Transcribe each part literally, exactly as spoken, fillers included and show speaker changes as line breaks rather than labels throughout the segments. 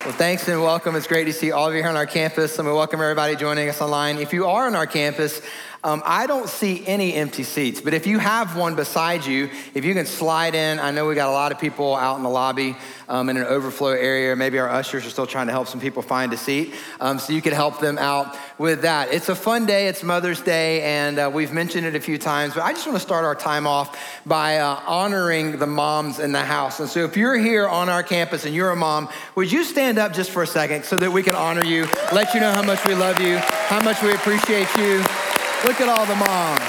Well, thanks and welcome. It's great to see all of you here on our campus. And we welcome everybody joining us online. If you are on our campus, um, I don't see any empty seats, but if you have one beside you, if you can slide in, I know we got a lot of people out in the lobby um, in an overflow area. Maybe our ushers are still trying to help some people find a seat, um, so you could help them out with that. It's a fun day. It's Mother's Day, and uh, we've mentioned it a few times, but I just want to start our time off by uh, honoring the moms in the house. And so if you're here on our campus and you're a mom, would you stand up just for a second so that we can honor you, let you know how much we love you, how much we appreciate you. Look at all the moms.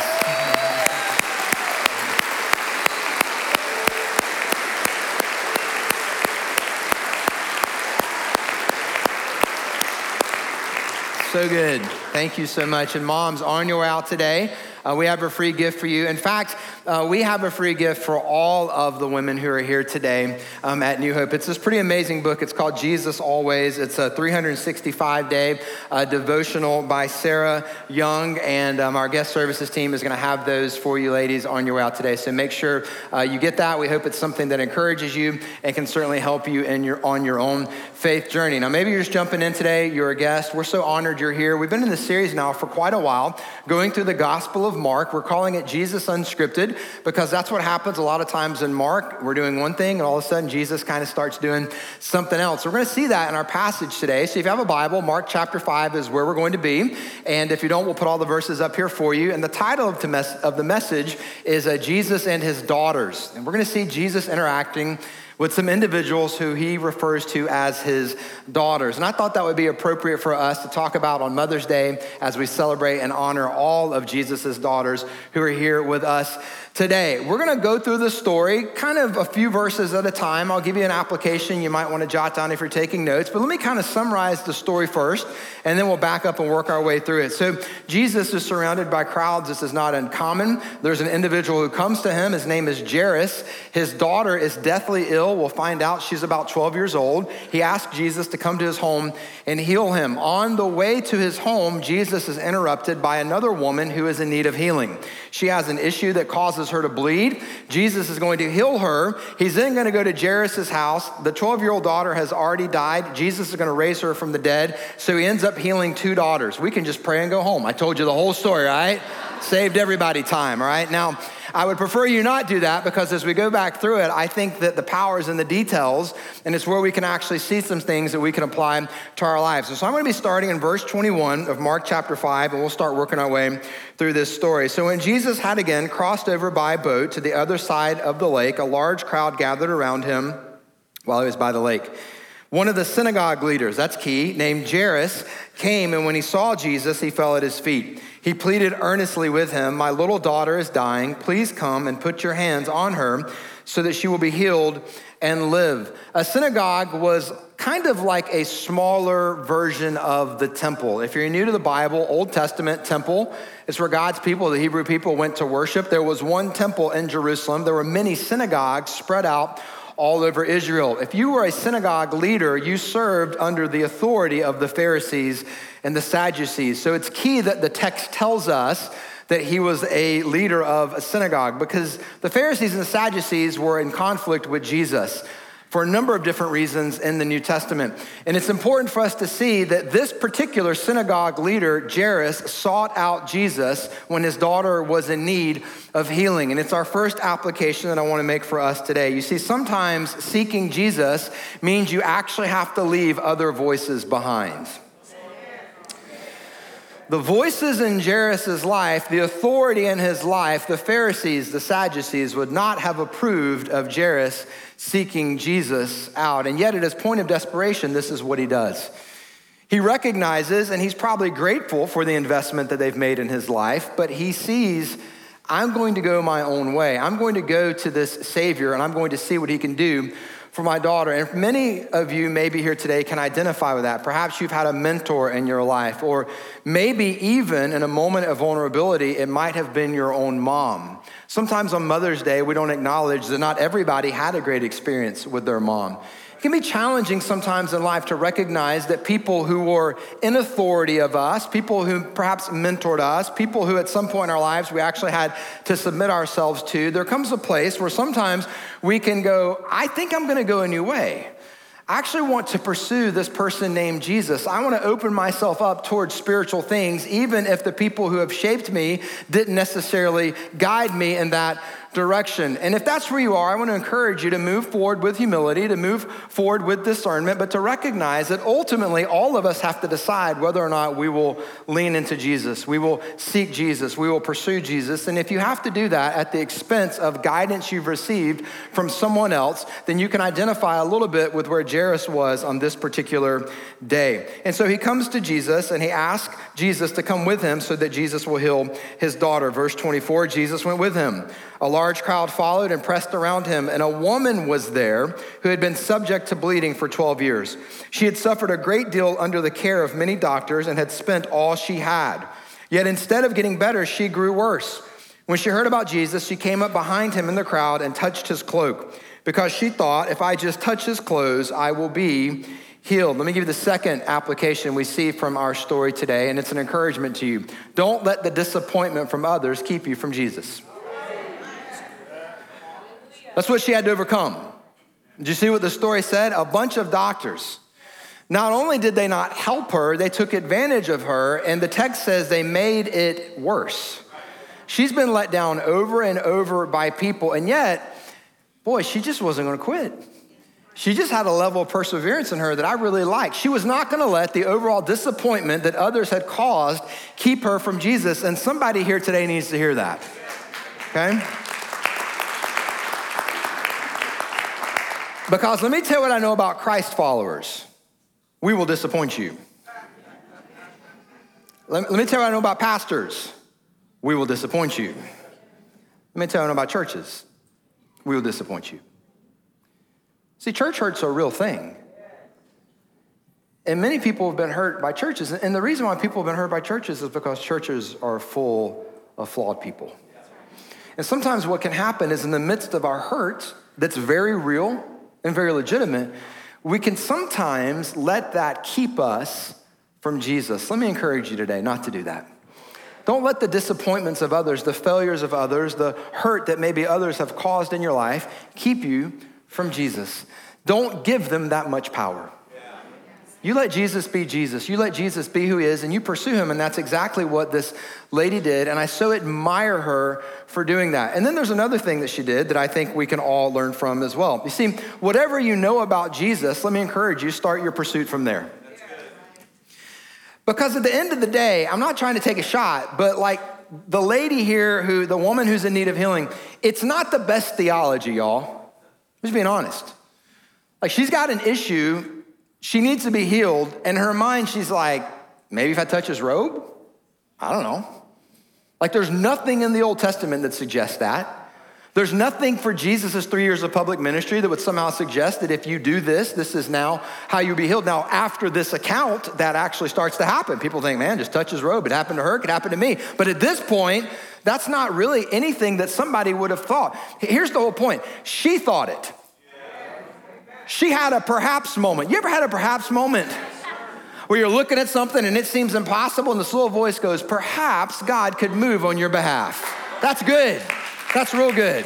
So good. Thank you so much. And moms, on your way out today, uh, we have a free gift for you. In fact, uh, we have a free gift for all of the women who are here today um, at New Hope. It's this pretty amazing book. It's called Jesus Always. It's a three hundred sixty-five day uh, devotional by Sarah Young, and um, our guest services team is going to have those for you ladies on your way out today. So make sure uh, you get that. We hope it's something that encourages you and can certainly help you in your on your own faith journey. Now, maybe you're just jumping in today. You're a guest. We're so honored you're here. We've been in this series now for quite a while, going through the Gospel of Mark. We're calling it Jesus Unscripted because that's what happens a lot of times in Mark. We're doing one thing and all of a sudden Jesus kind of starts doing something else. We're going to see that in our passage today. So if you have a Bible, Mark chapter five is where we're going to be. And if you don't, we'll put all the verses up here for you. And the title of the, mes- of the message is uh, Jesus and His Daughters. And we're going to see Jesus interacting with some individuals who he refers to as his daughters. And I thought that would be appropriate for us to talk about on Mother's Day as we celebrate and honor all of Jesus's daughters who are here with us today. We're gonna go through the story, kind of a few verses at a time. I'll give you an application you might wanna jot down if you're taking notes, but let me kind of summarize the story first, and then we'll back up and work our way through it. So Jesus is surrounded by crowds. This is not uncommon. There's an individual who comes to him. His name is Jairus. His daughter is deathly ill. We'll find out she's about twelve years old. He asked Jesus to come to his home and heal him. On the way to his home, Jesus is interrupted by another woman who is in need of healing. She has an issue that causes her to bleed. Jesus is going to heal her. He's then going to go to Jairus' house. The twelve-year-old daughter has already died. Jesus is going to raise her from the dead. So he ends up healing two daughters. We can just pray and go home. I told you the whole story, right? Saved everybody time, all right? Now, I would prefer you not do that because as we go back through it, I think that the power is in the details, and it's where we can actually see some things that we can apply to our lives. And so I'm going to be starting in verse twenty-one of Mark chapter five, and we'll start working our way through this story. So when Jesus had again crossed over by boat to the other side of the lake, a large crowd gathered around him while he was by the lake. One of the synagogue leaders, that's key, named Jairus, came, and when he saw Jesus, he fell at his feet. He pleaded earnestly with him, "My little daughter is dying. Please come and put your hands on her so that she will be healed and live." A synagogue was kind of like a smaller version of the temple. If you're new to the Bible, Old Testament temple, it's where God's people, the Hebrew people, went to worship. There was one temple in Jerusalem. There were many synagogues spread out all over Israel. If you were a synagogue leader, you served under the authority of the Pharisees and the Sadducees. So it's key that the text tells us that he was a leader of a synagogue because the Pharisees and the Sadducees were in conflict with Jesus for a number of different reasons in the New Testament. And it's important for us to see that this particular synagogue leader, Jairus, sought out Jesus when his daughter was in need of healing. And it's our first application that I want to make for us today. You see, sometimes seeking Jesus means you actually have to leave other voices behind. The voices in Jairus' life, the authority in his life, the Pharisees, the Sadducees would not have approved of Jairus seeking Jesus out. And yet at his point of desperation, this is what he does. He recognizes, and he's probably grateful for the investment that they've made in his life, but he sees, I'm going to go my own way. I'm going to go to this Savior and I'm going to see what he can do for my daughter. And many of you maybe here today can identify with that. Perhaps you've had a mentor in your life, or maybe even in a moment of vulnerability, it might have been your own mom. Sometimes on Mother's Day, we don't acknowledge that not everybody had a great experience with their mom. It can be challenging sometimes in life to recognize that people who were in authority of us, people who perhaps mentored us, people who at some point in our lives we actually had to submit ourselves to, there comes a place where sometimes we can go, I think I'm gonna go a new way. I actually want to pursue this person named Jesus. I want to open myself up towards spiritual things, even if the people who have shaped me didn't necessarily guide me in that direction. And if that's where you are, I want to encourage you to move forward with humility, to move forward with discernment, but to recognize that ultimately all of us have to decide whether or not we will lean into Jesus. We will seek Jesus. We will pursue Jesus. And if you have to do that at the expense of guidance you've received from someone else, then you can identify a little bit with where Jairus was on this particular day. And so he comes to Jesus and he asks Jesus to come with him so that Jesus will heal his daughter. Verse twenty-four, Jesus went with him. A large crowd followed and pressed around him, and a woman was there who had been subject to bleeding for twelve years. She had suffered a great deal under the care of many doctors and had spent all she had. Yet instead of getting better, she grew worse. When she heard about Jesus, she came up behind him in the crowd and touched his cloak, because she thought, if I just touch his clothes, I will be healed. Let me give you the second application we see from our story today, and it's an encouragement to you. Don't let the disappointment from others keep you from Jesus. That's what she had to overcome. Did you see what the story said? A bunch of doctors. Not only did they not help her, they took advantage of her, and the text says they made it worse. She's been let down over and over by people, and yet, boy, she just wasn't going to quit. She just had a level of perseverance in her that I really like. She was not going to let the overall disappointment that others had caused keep her from Jesus, and somebody here today needs to hear that, okay? Because let me tell you what I know about Christ followers. We will disappoint you. Let, let me tell you what I know about pastors. We will disappoint you. Let me tell you what I know about churches. We will disappoint you. See, church hurt's a real thing. And many people have been hurt by churches. And the reason why people have been hurt by churches is because churches are full of flawed people. And sometimes what can happen is in the midst of our hurt that's very real and very legitimate, we can sometimes let that keep us from Jesus. Let me encourage you today not to do that. Don't let the disappointments of others, the failures of others, the hurt that maybe others have caused in your life keep you from Jesus. Don't give them that much power. You let Jesus be Jesus. You let Jesus be who he is, and you pursue him, and that's exactly what this lady did, and I so admire her for doing that. And then there's another thing that she did that I think we can all learn from as well. You see, whatever you know about Jesus, let me encourage you, start your pursuit from there. Because at the end of the day, I'm not trying to take a shot, but like the lady here, who the woman who's in need of healing, it's not the best theology, y'all. Just being honest. Like she's got an issue. She needs to be healed. In her mind, she's like, maybe if I touch his robe? I don't know. Like there's nothing in the Old Testament that suggests that. There's nothing for Jesus' three years of public ministry that would somehow suggest that if you do this, this is now how you be healed. Now, after this account, that actually starts to happen. People think, man, just touch his robe. It happened to her, it could happen to me. But at this point, that's not really anything that somebody would have thought. Here's the whole point. She thought it. She had a perhaps moment. You ever had a perhaps moment where you're looking at something and it seems impossible and this little voice goes, perhaps God could move on your behalf. That's good. That's real good.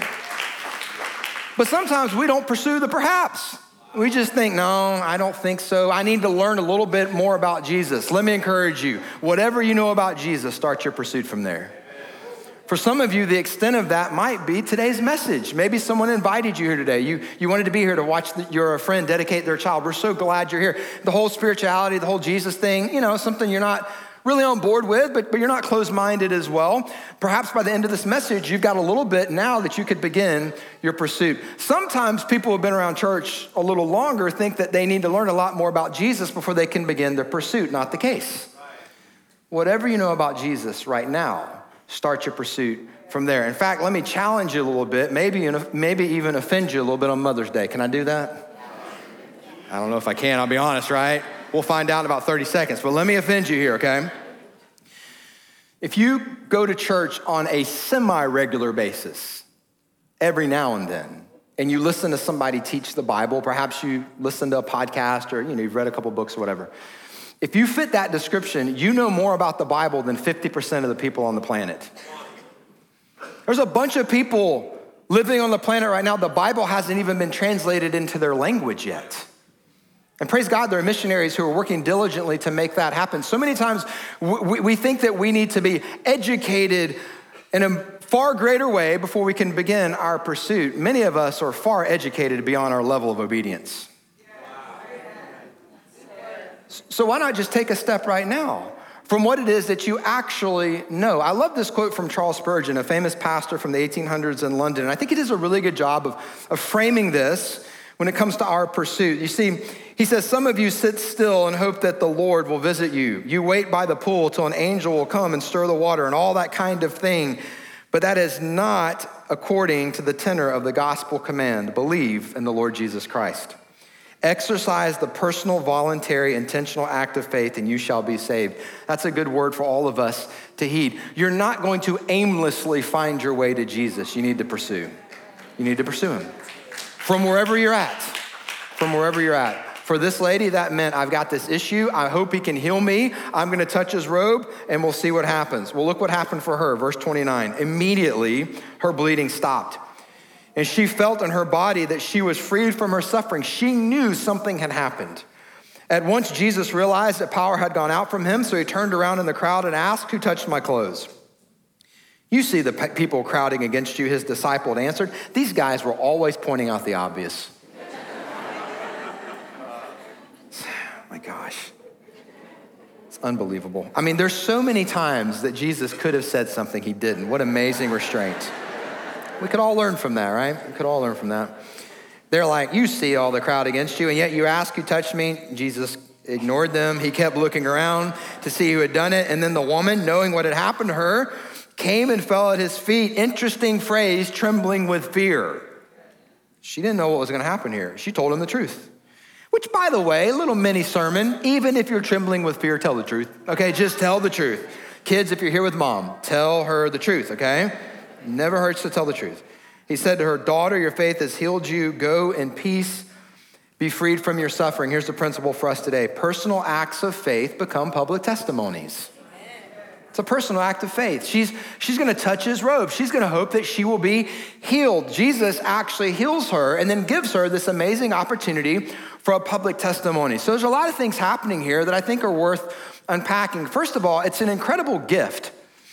But sometimes we don't pursue the perhaps. We just think, no, I don't think so. I need to learn a little bit more about Jesus. Let me encourage you. Whatever you know about Jesus, start your pursuit from there. For some of you, the extent of that might be today's message. Maybe someone invited you here today. You, you wanted to be here to watch the, your friend dedicate their child. We're so glad you're here. The whole spirituality, the whole Jesus thing, you know, something you're not really on board with, but, but you're not closed-minded as well. Perhaps by the end of this message, you've got a little bit now that you could begin your pursuit. Sometimes people who have been around church a little longer think that they need to learn a lot more about Jesus before they can begin their pursuit. Not the case. Whatever you know about Jesus right now, start your pursuit from there. In fact, let me challenge you a little bit, maybe, maybe even offend you a little bit on Mother's Day. Can I do that? I don't know if I can, I'll be honest, right? We'll find out in about thirty seconds, but let me offend you here, okay? If you go to church on a semi-regular basis, every now and then, and you listen to somebody teach the Bible, perhaps you listen to a podcast or you know, you've read a couple books or whatever, if you fit that description, you know more about the Bible than fifty percent of the people on the planet. There's a bunch of people living on the planet right now, the Bible hasn't even been translated into their language yet. And praise God, there are missionaries who are working diligently to make that happen. So many times we, we think that we need to be educated in a far greater way before we can begin our pursuit. Many of us are far educated beyond our level of obedience. So why not just take a step right now from what it is that you actually know? I love this quote from Charles Spurgeon, a famous pastor from the eighteen hundreds in London. And I think he does a really good job of, of framing this when it comes to our pursuit. You see, he says, some of you sit still and hope that the Lord will visit you. You wait by the pool till an angel will come and stir the water and all that kind of thing. But that is not according to the tenor of the gospel command. Believe in the Lord Jesus Christ. Exercise the personal, voluntary, intentional act of faith, and you shall be saved. That's a good word for all of us to heed. You're not going to aimlessly find your way to Jesus. You need to pursue. You need to pursue him. From wherever you're at. From wherever you're at. For this lady, that meant I've got this issue. I hope he can heal me. I'm going to touch his robe, and we'll see what happens. Well, look what happened for her. Verse twenty-nine. Immediately, her bleeding stopped. And she felt in her body that she was freed from her suffering. She knew something had happened. At once, Jesus realized that power had gone out from him, so he turned around in the crowd and asked, who touched my clothes? You see the people crowding against you, his disciple answered. These guys were always pointing out the obvious. Oh my gosh. It's unbelievable. I mean, there's so many times that Jesus could have said something he didn't. What amazing restraint. We could all learn from that, right? We could all learn from that. They're like, you see all the crowd against you, and yet you ask who touched me. Jesus ignored them. He kept looking around to see who had done it. And then the woman, knowing what had happened to her, came and fell at his feet. Interesting phrase, trembling with fear. She didn't know what was going to happen here. She told him the truth. Which, by the way, a little mini sermon, even if you're trembling with fear, tell the truth. Okay, just tell the truth. Kids, if you're here with mom, tell her the truth, okay? Never hurts to tell the truth. He said to her, daughter, your faith has healed you. Go in peace. Be freed from your suffering. Here's the principle for us today. Personal acts of faith become public testimonies. It's a personal act of faith. She's, she's going to touch his robe. She's going to hope that she will be healed. Jesus actually heals her and then gives her this amazing opportunity for a public testimony. So there's a lot of things happening here that I think are worth unpacking. First of all, it's an incredible gift.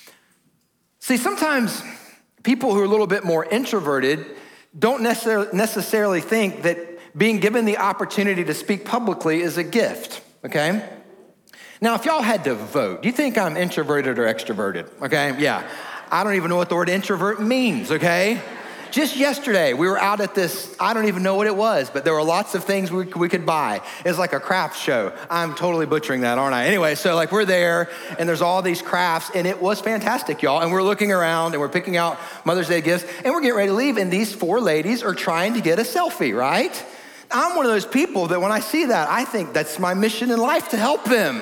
See, sometimes people who are a little bit more introverted don't necessarily, necessarily think that being given the opportunity to speak publicly is a gift, okay? Now, if y'all had to vote, do you think I'm introverted or extroverted, okay? Yeah, I don't even know what the word introvert means, okay? Just yesterday, we were out at this, I don't even know what it was, but there were lots of things we, we could buy. It's like a craft show. I'm totally butchering that, aren't I? Anyway, so like we're there, and there's all these crafts, and it was fantastic, y'all. And we're looking around, and we're picking out Mother's Day gifts, and we're getting ready to leave, and these four ladies are trying to get a selfie, right? I'm one of those people that when I see that, I think that's my mission in life, to help them.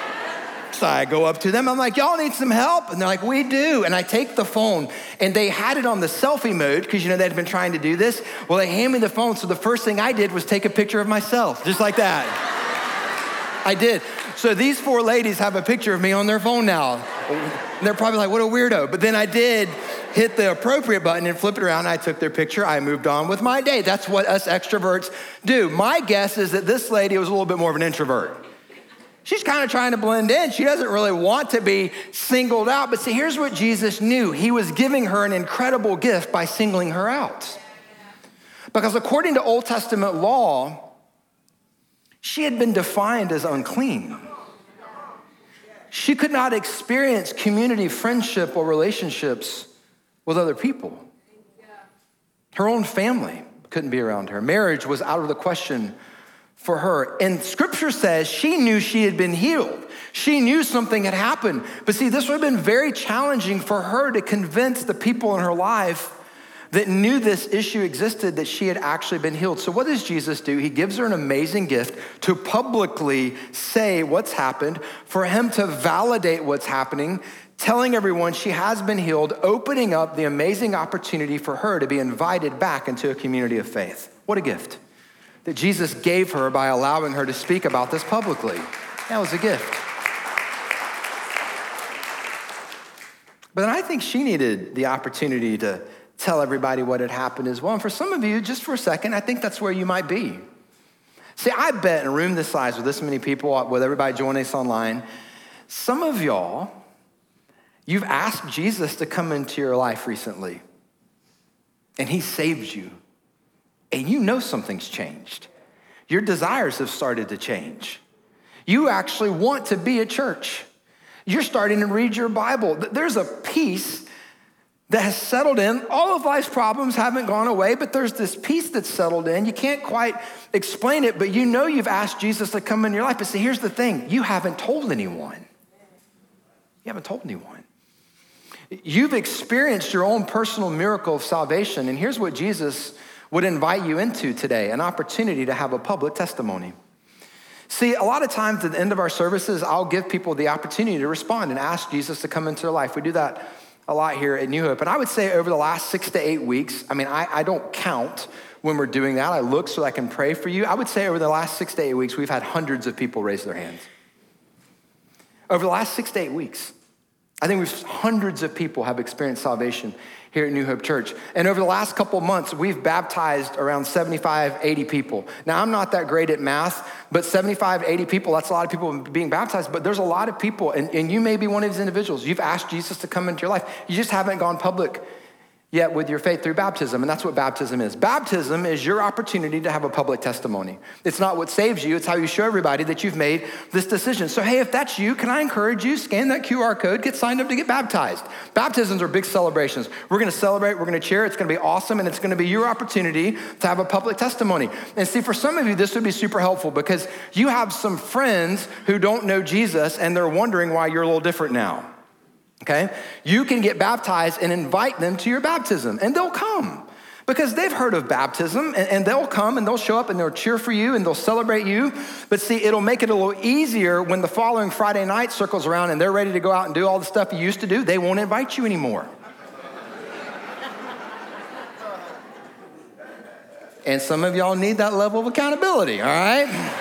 So I go up to them, I'm like, y'all need some help? And they're like, we do. And I take the phone, and they had it on the selfie mode, because you know they'd been trying to do this. Well, they hand me the phone, so the first thing I did was take a picture of myself, just like that. I did. So these four ladies have a picture of me on their phone now. And they're probably like, what a weirdo. But then I did hit the appropriate button and flip it around. I took their picture. I moved on with my day. That's what us extroverts do. My guess is that this lady was a little bit more of an introvert. She's kind of trying to blend in. She doesn't really want to be singled out. But see, here's what Jesus knew. He was giving her an incredible gift by singling her out. Because according to Old Testament law, she had been defined as unclean. She could not experience community, friendship, or relationships with other people. Her own family couldn't be around her. Marriage was out of the question for her. And scripture says she knew she had been healed. She knew something had happened. But see, this would have been very challenging for her to convince the people in her life that knew this issue existed, that she had actually been healed. So what does Jesus do? He gives her an amazing gift to publicly say what's happened, for him to validate what's happening, telling everyone she has been healed, opening up the amazing opportunity for her to be invited back into a community of faith. What a gift that Jesus gave her by allowing her to speak about this publicly. That was a gift. But then I think she needed the opportunity to tell everybody what had happened as well. And for some of you, just for a second, I think that's where you might be. See, I bet in a room this size with this many people, with everybody joining us online, some of y'all, you've asked Jesus to come into your life recently, and he saved you, and you know something's changed. Your desires have started to change. You actually want to be at church. You're starting to read your Bible. There's a peace that has settled in. All of life's problems haven't gone away, but there's this peace that's settled in. You can't quite explain it, but you know you've asked Jesus to come in your life. But see, here's the thing. You haven't told anyone. You haven't told anyone. You've experienced your own personal miracle of salvation, and here's what Jesus would invite you into today, an opportunity to have a public testimony. See, a lot of times at the end of our services, I'll give people the opportunity to respond and ask Jesus to come into their life. We do that a lot here at New Hope. And I would say over the last six to eight weeks, I mean, I, I don't count when we're doing that. I look so I can pray for you. I would say over the last six to eight weeks, we've had hundreds of people raise their hands. Over the last six to eight weeks, I think we've hundreds of people have experienced salvation here at New Hope Church. And over the last couple of months, we've baptized around seventy-five, eighty people. Now, I'm not that great at math, but seventy-five, eighty people, that's a lot of people being baptized, but there's a lot of people, and, and you may be one of these individuals. You've asked Jesus to come into your life. You just haven't gone public yet with your faith through baptism, and that's what baptism is. Baptism is your opportunity to have a public testimony. It's not what saves you, it's how you show everybody that you've made this decision. So hey, if that's you, can I encourage you, scan that Q R code, get signed up to get baptized. Baptisms are big celebrations. We're gonna celebrate, we're gonna cheer, it's gonna be awesome, and it's gonna be your opportunity to have a public testimony. And see, for some of you, this would be super helpful because you have some friends who don't know Jesus and they're wondering why you're a little different now. Okay? You can get baptized and invite them to your baptism, and they'll come because they've heard of baptism, and, and they'll come and they'll show up and they'll cheer for you and they'll celebrate you. But see, it'll make it a little easier when the following Friday night circles around and they're ready to go out and do all the stuff you used to do. They won't invite you anymore. And some of y'all need that level of accountability, all right?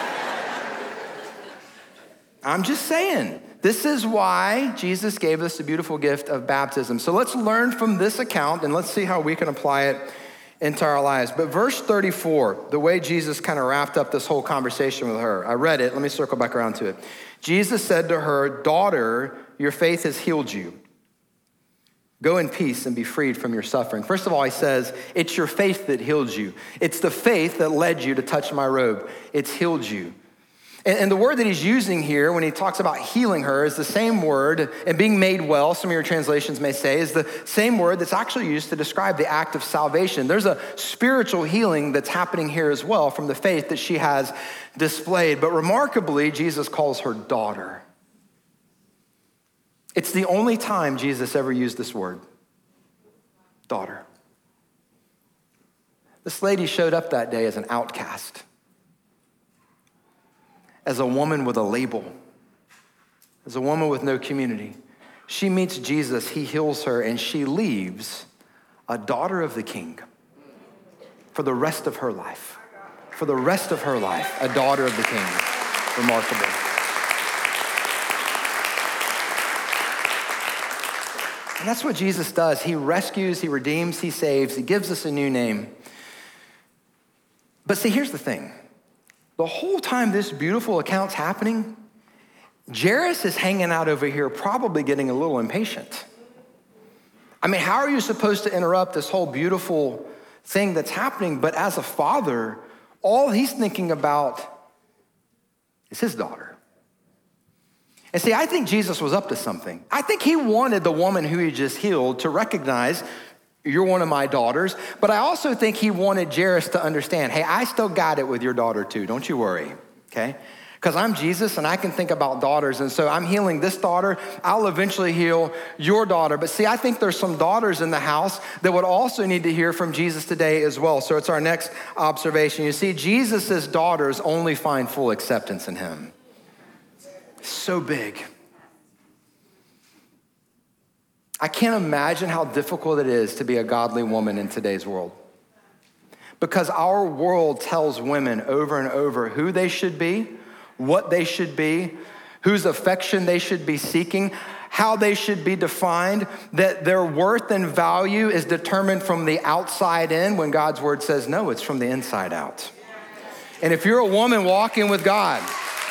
I'm just saying. This is why Jesus gave us the beautiful gift of baptism. So let's learn from this account and let's see how we can apply it into our lives. But verse thirty-four, the way Jesus kind of wrapped up this whole conversation with her, I read it, let me circle back around to it. Jesus said to her, "Daughter, your faith has healed you. Go in peace and be freed from your suffering." First of all, he says, it's your faith that healed you. It's the faith that led you to touch my robe. It's healed you. And the word that he's using here when he talks about healing her is the same word, and being made well, some of your translations may say, is the same word that's actually used to describe the act of salvation. There's a spiritual healing that's happening here as well from the faith that she has displayed. But remarkably, Jesus calls her daughter. It's the only time Jesus ever used this word, daughter. This lady showed up that day as an outcast, as a woman with a label, as a woman with no community. She meets Jesus, he heals her, and she leaves a daughter of the King for the rest of her life. For the rest of her life, a daughter of the King. Remarkable. And that's what Jesus does. He rescues, he redeems, he saves, he gives us a new name. But see, here's the thing. The whole time this beautiful account's happening, Jairus is hanging out over here, probably getting a little impatient. I mean, how are you supposed to interrupt this whole beautiful thing that's happening? But as a father, all he's thinking about is his daughter. And see, I think Jesus was up to something. I think he wanted the woman who he just healed to recognize, you're one of my daughters. But I also think he wanted Jairus to understand, hey, I still got it with your daughter too. Don't you worry, okay? Because I'm Jesus and I can think about daughters. And so I'm healing this daughter. I'll eventually heal your daughter. But see, I think there's some daughters in the house that would also need to hear from Jesus today as well. So it's our next observation. You see, Jesus' daughters only find full acceptance in him. So big. I can't imagine how difficult it is to be a godly woman in today's world. Because our world tells women over and over who they should be, what they should be, whose affection they should be seeking, how they should be defined, that their worth and value is determined from the outside in, when God's word says, no, it's from the inside out. And if you're a woman walking with God,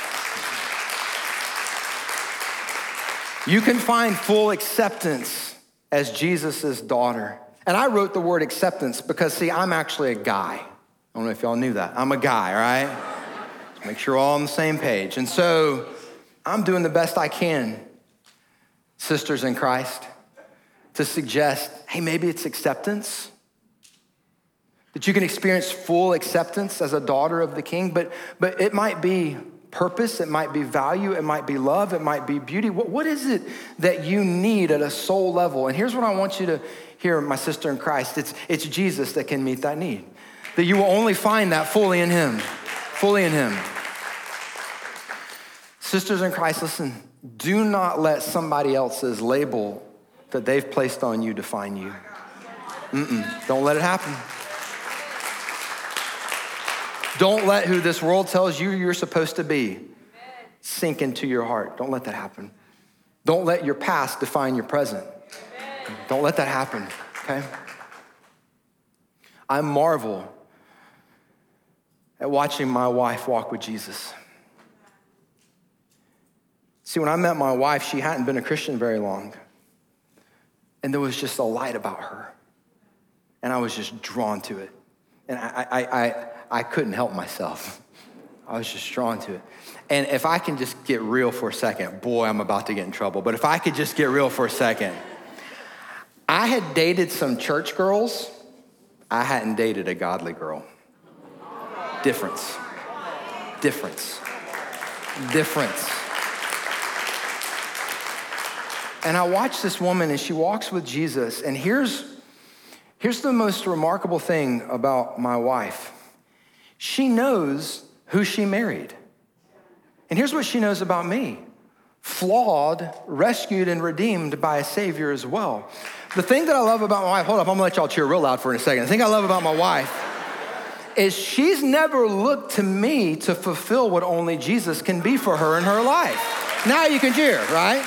you can find full acceptance as Jesus' daughter. And I wrote the word acceptance because, see, I'm actually a guy. I don't know if y'all knew that. I'm a guy, all right? Let's make sure we're all on the same page. And so I'm doing the best I can, sisters in Christ, to suggest, hey, maybe it's acceptance. That you can experience full acceptance as a daughter of the King, but, but it might be purpose, it might be value, it might be love, it might be beauty. What, what is it that you need at a soul level? And here's what I want you to hear, my sister in Christ. It's, it's Jesus that can meet that need. That you will only find that fully in him, fully in him. Sisters in Christ, listen, do not let somebody else's label that they've placed on you define you. Mm-mm, don't let it happen. Don't let who this world tells you you're supposed to be sink into your heart. Don't let that happen. Don't let your past define your present. Don't let that happen, okay? I marvel at watching my wife walk with Jesus. See, when I met my wife, she hadn't been a Christian very long. And there was just a light about her. And I was just drawn to it. And I, I, I, I couldn't help myself. I was just drawn to it. And if I can just get real for a second, boy, I'm about to get in trouble. But if I could just get real for a second, I had dated some church girls. I hadn't dated a godly girl. Difference. Difference. Difference. And I watch this woman and she walks with Jesus. And here's, here's the most remarkable thing about my wife. She knows who she married. And here's what she knows about me. Flawed, rescued, and redeemed by a Savior as well. The thing that I love about my wife, hold up, I'm gonna let y'all cheer real loud for a second. The thing I love about my wife is she's never looked to me to fulfill what only Jesus can be for her in her life. Now you can cheer, right?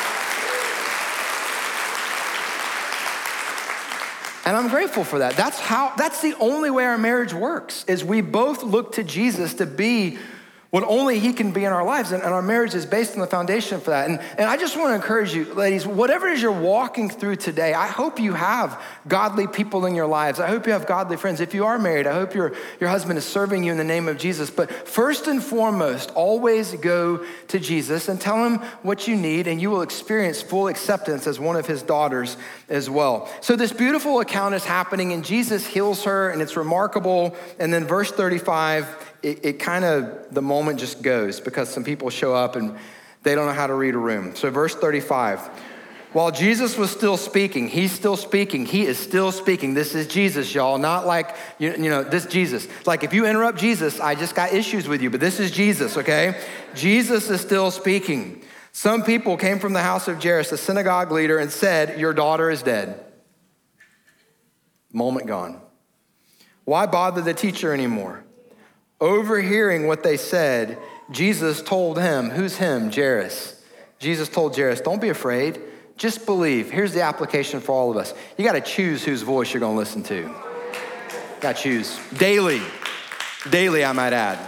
And I'm grateful for that. That's how, that's the only way our marriage works, is we both look to Jesus to be what only he can be in our lives. And, and our marriage is based on the foundation for that. And, and I just want to encourage you, ladies, whatever it is you're walking through today, I hope you have godly people in your lives. I hope you have godly friends. If you are married, I hope your, your husband is serving you in the name of Jesus. But first and foremost, always go to Jesus and tell him what you need, and you will experience full acceptance as one of his daughters as well. So this beautiful account is happening, and Jesus heals her, and it's remarkable. And then verse thirty-five, It, it kind of, the moment just goes because some people show up and they don't know how to read a room. So verse thirty-five, while Jesus was still speaking, he's still speaking, he is still speaking. This is Jesus, y'all, not like, you, you know, this Jesus. Like if you interrupt Jesus, I just got issues with you, but this is Jesus, okay? Jesus is still speaking. Some people came from the house of Jairus, the synagogue leader, and said, your daughter is dead. Moment gone. Why bother the teacher anymore? Overhearing what they said, Jesus told him, who's him? Jairus. Jesus told Jairus, don't be afraid, just believe. Here's the application for all of us. You gotta choose whose voice you're gonna listen to. You gotta choose. Daily. Daily, I might add.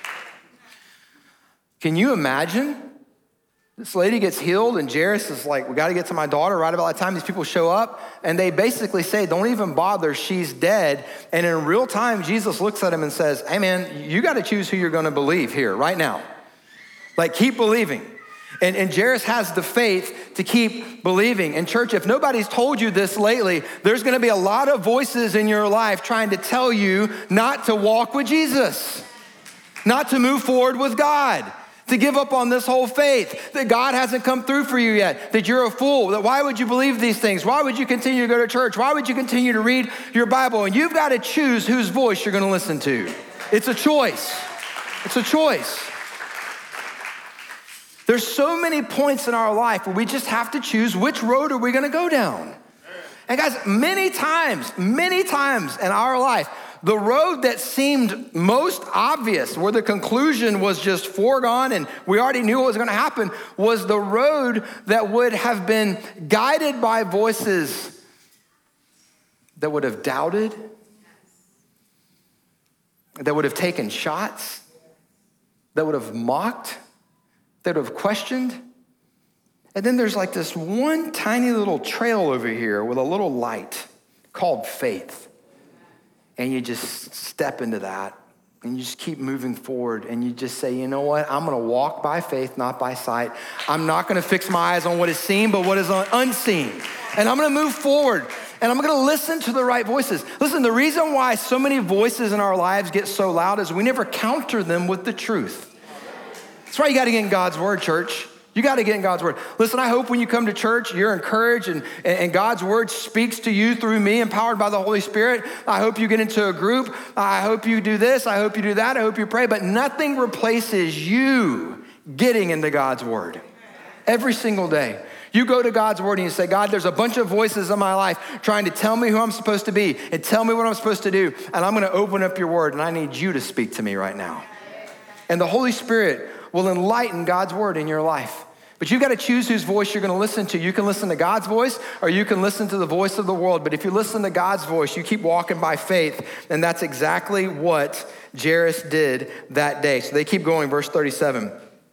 Can you imagine? This lady gets healed and Jairus is like, we gotta get to my daughter. Right about that time, these people show up and they basically say, don't even bother, she's dead. And in real time, Jesus looks at him and says, hey man, you gotta choose who you're gonna believe here right now. Like keep believing. And, and Jairus has the faith to keep believing. And church, if nobody's told you this lately, there's gonna be a lot of voices in your life trying to tell you not to walk with Jesus, not to move forward with God, to give up on this whole faith, that God hasn't come through for you yet, that you're a fool, that why would you believe these things? Why would you continue to go to church? Why would you continue to read your Bible? And you've got to choose whose voice you're gonna listen to. It's a choice. It's a choice. There's so many points in our life where we just have to choose which road are we gonna go down. And guys, many times, many times in our life, the road that seemed most obvious, where the conclusion was just foregone and we already knew what was gonna happen, was the road that would have been guided by voices that would have doubted, that would have taken shots, that would have mocked, that would have questioned. And then there's like this one tiny little trail over here with a little light called faith. And you just step into that and you just keep moving forward and you just say, you know what? I'm gonna walk by faith, not by sight. I'm not gonna fix my eyes on what is seen, but what is unseen. And I'm gonna move forward and I'm gonna listen to the right voices. Listen, the reason why so many voices in our lives get so loud is we never counter them with the truth. That's why you gotta get in God's word, church. You got to get in God's word. Listen, I hope when you come to church, you're encouraged and, and God's word speaks to you through me, empowered by the Holy Spirit. I hope you get into a group. I hope you do this. I hope you do that. I hope you pray. But nothing replaces you getting into God's word every single day. You go to God's word and you say, God, there's a bunch of voices in my life trying to tell me who I'm supposed to be and tell me what I'm supposed to do. And I'm going to open up your word and I need you to speak to me right now. And the Holy Spirit will enlighten God's word in your life. But you've got to choose whose voice you're going to listen to. You can listen to God's voice or you can listen to the voice of the world. But if you listen to God's voice, you keep walking by faith. And that's exactly what Jairus did that day. So they keep going, verse thirty-seven.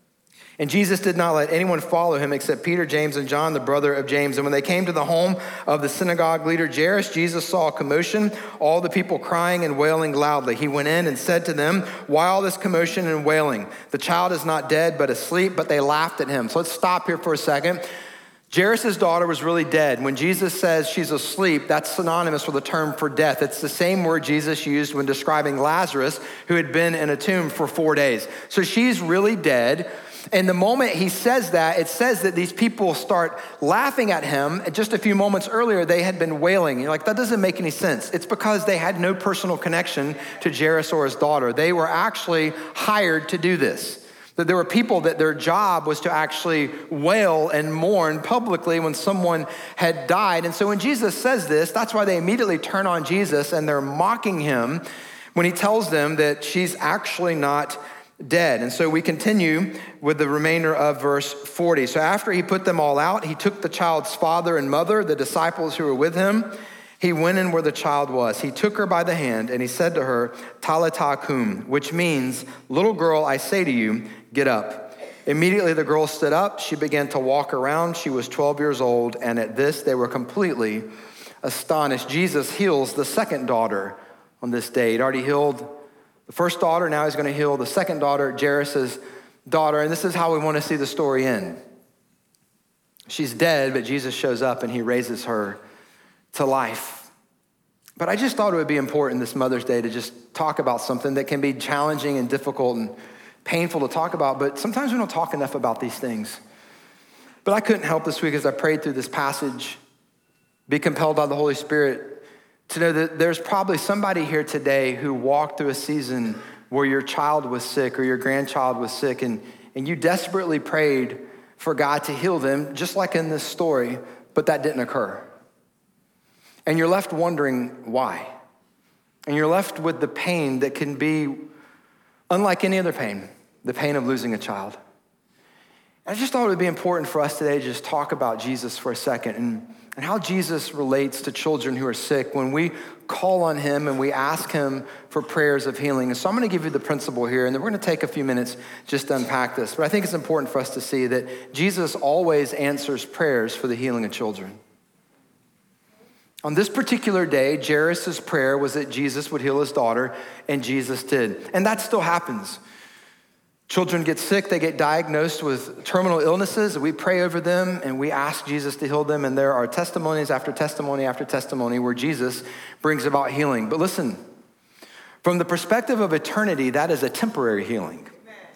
And Jesus did not let anyone follow him except Peter, James, and John, the brother of James. And when they came to the home of the synagogue leader Jairus, Jesus saw a commotion, all the people crying and wailing loudly. He went in and said to them, why all this commotion and wailing? The child is not dead, but asleep, but they laughed at him. So let's stop here for a second. Jairus' daughter was really dead. When Jesus says she's asleep, that's synonymous with the term for death. It's the same word Jesus used when describing Lazarus, who had been in a tomb for four days. So she's really dead. And the moment he says that, it says that these people start laughing at him. Just a few moments earlier, they had been wailing. You're like, that doesn't make any sense. It's because they had no personal connection to Jairus or his daughter. They were actually hired to do this. That there were people that their job was to actually wail and mourn publicly when someone had died. And so when Jesus says this, that's why they immediately turn on Jesus and they're mocking him when he tells them that she's actually not dead. And so we continue with the remainder of verse forty. So after he put them all out, he took the child's father and mother, the disciples who were with him. He went in where the child was. He took her by the hand and he said to her, Talitha kum, which means, little girl, I say to you, get up. Immediately the girl stood up. She began to walk around. She was twelve years old. And at this, they were completely astonished. Jesus heals the second daughter on this day. He'd already healed the first daughter. Now he's going to heal the second daughter, Jairus' daughter. And this is how we want to see the story end. She's dead, but Jesus shows up and he raises her to life. But I just thought it would be important this Mother's Day to just talk about something that can be challenging and difficult and painful to talk about, but sometimes we don't talk enough about these things. But I couldn't help this week as I prayed through this passage, be compelled by the Holy Spirit to know that there's probably somebody here today who walked through a season where your child was sick or your grandchild was sick, and, and you desperately prayed for God to heal them, just like in this story, but that didn't occur. And you're left wondering why. And you're left with the pain that can be unlike any other pain, the pain of losing a child. I just thought it would be important for us today to just talk about Jesus for a second and, and how Jesus relates to children who are sick when we call on him and we ask him for prayers of healing. And so I'm going to give you the principle here, and then we're going to take a few minutes just to unpack this. But I think it's important for us to see that Jesus always answers prayers for the healing of children. On this particular day, Jairus' prayer was that Jesus would heal his daughter, and Jesus did. And that still happens. Children get sick, they get diagnosed with terminal illnesses. We pray over them, and we ask Jesus to heal them. And there are testimonies after testimony after testimony where Jesus brings about healing. But listen, from the perspective of eternity, that is a temporary healing.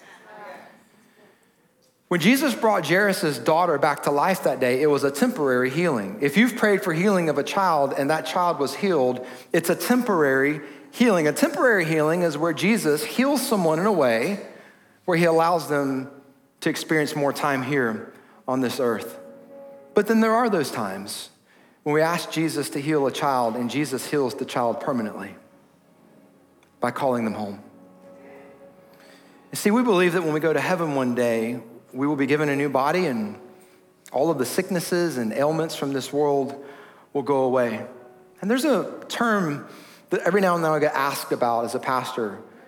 When Jesus brought Jairus' daughter back to life that day, it was a temporary healing. If you've prayed for healing of a child and that child was healed, it's a temporary healing. A temporary healing is where Jesus heals someone in a way where he allows them to experience more time here on this earth. But then there are those times when we ask Jesus to heal a child and Jesus heals the child permanently by calling them home. You see, we believe that when we go to heaven one day, we will be given a new body and all of the sicknesses and ailments from this world will go away. And there's a term that every now and then I get asked about as a pastor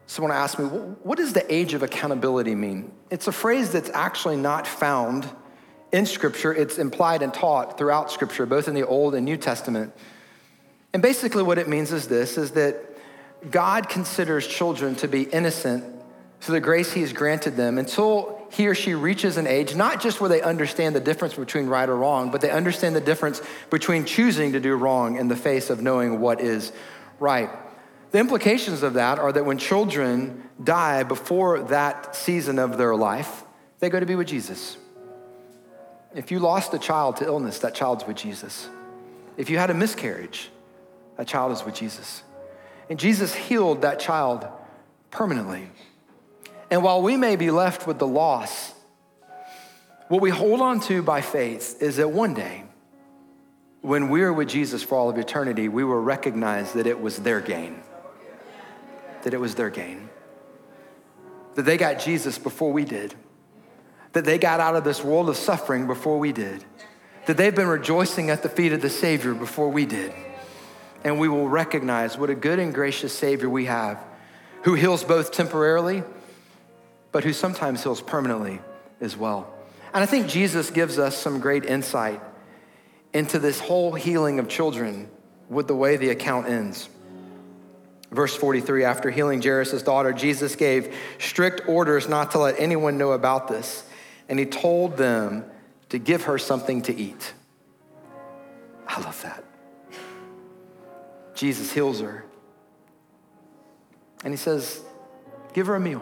Someone asked me, what does the age of accountability mean? It's a phrase that's actually not found in Scripture. It's implied and taught throughout Scripture, both in the Old and New Testament. And basically what it means is this, is that God considers children to be innocent through the grace he has granted them until he or she reaches an age, not just where they understand the difference between right or wrong, but they understand the difference between choosing to do wrong in the face of knowing what is right. The implications of that are that when children die before that season of their life, they go to be with Jesus. If you lost a child to illness, that child's with Jesus. If you had a miscarriage, that child is with Jesus. And Jesus healed that child permanently. And while we may be left with the loss, what we hold on to by faith is that one day, when we're with Jesus for all of eternity, we will recognize that it was their gain. That it was their gain. That they got Jesus before we did. That they got out of this world of suffering before we did. That they've been rejoicing at the feet of the Savior before we did. And we will recognize what a good and gracious Savior we have, who heals both temporarily, but who sometimes heals permanently as well. And I think Jesus gives us some great insight into this whole healing of children with the way the account ends. Verse forty-three, after healing Jairus' daughter, Jesus gave strict orders not to let anyone know about this. And he told them to give her something to eat. I love that. Jesus heals her. And he says, give her a meal.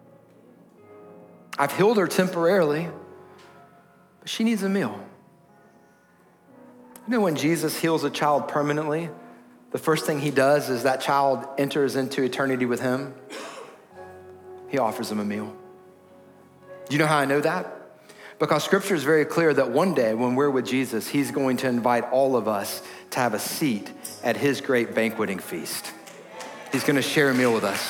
I've healed her temporarily, but she needs a meal. You know, when Jesus heals a child permanently, the first thing he does is that child enters into eternity with him. He offers them a meal. Do you know how I know that? Because Scripture is very clear that one day when we're with Jesus, he's going to invite all of us to have a seat at his great banqueting feast. He's going to share a meal with us.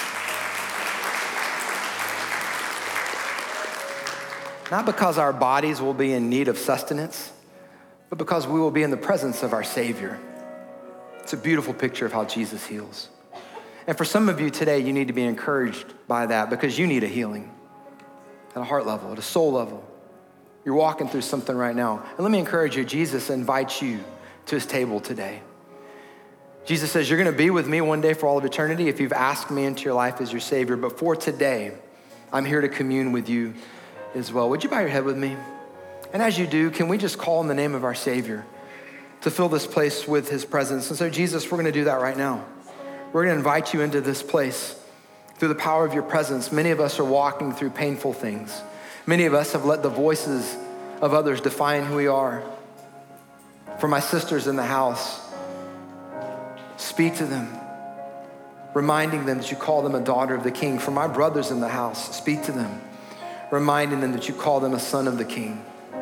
Not because our bodies will be in need of sustenance, but because we will be in the presence of our Savior. It's a beautiful picture of how Jesus heals. And for some of you today, you need to be encouraged by that because you need a healing at a heart level, at a soul level. You're walking through something right now. And let me encourage you, Jesus invites you to his table today. Jesus says, you're gonna be with me one day for all of eternity if you've asked me into your life as your Savior. But for today, I'm here to commune with you as well. Would you bow your head with me? And as you do, can we just call in the name of our Savior to fill this place with his presence? And so Jesus, we're gonna do that right now. We're gonna invite you into this place through the power of your presence. Many of us are walking through painful things. Many of us have let the voices of others define who we are. For my sisters in the house, speak to them, reminding them that you call them a daughter of the King. For my brothers in the house, speak to them, reminding them that you call them a son of the King.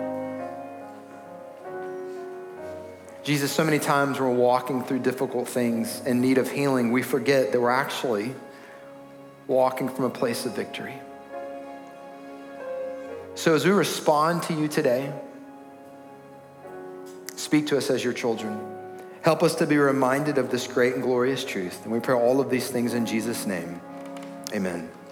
Jesus, so many times we're walking through difficult things in need of healing, we forget that we're actually walking from a place of victory. So as we respond to you today, speak to us as your children. Help us to be reminded of this great and glorious truth. And we pray all of these things in Jesus' name. Amen.